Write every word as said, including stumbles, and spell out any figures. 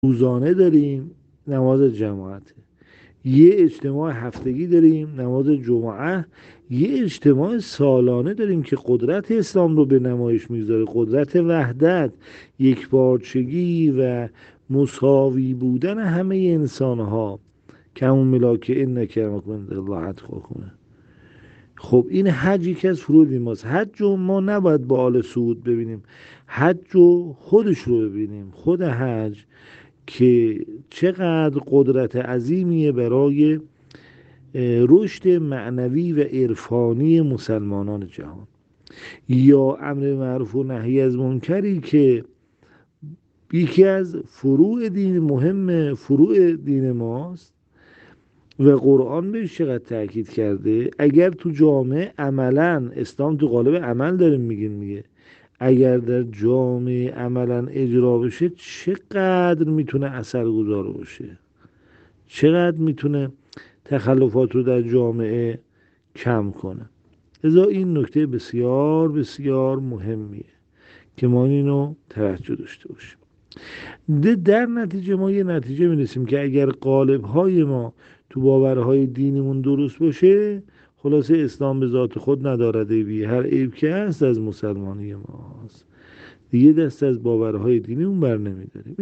روزانه داریم، نماز جماعته. یه اجتماع هفتگی داریم، نماز جمعه. یه اجتماع سالانه داریم که قدرت اسلام رو به نمایش میذاره، قدرت وحدت، یکپارچگی و مساوی بودن همه انسان ها. که همون ملاکه این نکرمکم عند الله اتقاکم. خب این حج یکی از فروض ماست. حج رو ما نباید با آل سعود ببینیم، حج رو خودش رو ببینیم. خود حج که چقدر قدرت عظیمیه برای رشد معنوی و عرفانی مسلمانان جهان. یا امر معروف و نهی از منکری که یکی از فروع دین، مهم فروع دین ماست و قرآن بهش چقدر تاکید کرده. اگر تو جامعه عملا، اسلام تو قالب عمل داریم میگیم، میگه اگر در جامعه عملا اجرا بشه چقدر میتونه اثرگذار باشه، چقدر میتونه تخلفات رو در جامعه کم کنه. لذا این نکته بسیار بسیار مهمیه که ما اینو توجه داشته باشیم. در نتیجه ما یه نتیجه میرسیم که اگر قالب‌های ما تو باورهای دینمون درست باشه، خلاصه اسلام به ذات خود ندارد عیبی، هر عیب که هست از مسلمانی ماست، دیگه دست از باورهای دینمون بر نمیداریم.